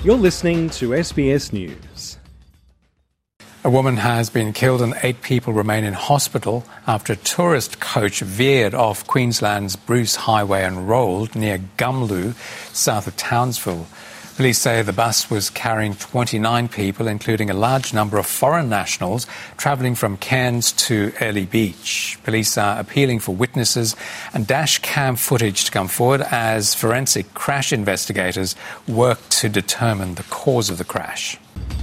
You're listening to SBS News. A woman has been killed and 8 people remain in hospital after a tourist coach veered off Queensland's Bruce Highway and rolled near Gumlu, south of Townsville. Police say the bus was carrying 29 people, including a large number of foreign nationals travelling from Cairns to Early Beach. Police are appealing for witnesses and dash cam footage to come forward as forensic crash investigators work to determine the cause of the crash.